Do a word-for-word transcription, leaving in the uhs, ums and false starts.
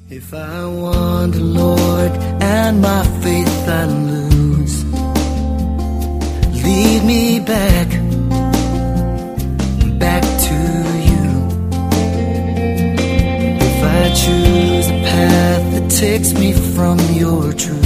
If I wander, Lord, and my faith I lose, lead me back, back to you. If I choose a path that takes me from your truth,